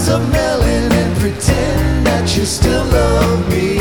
of melon and pretend that you still love me.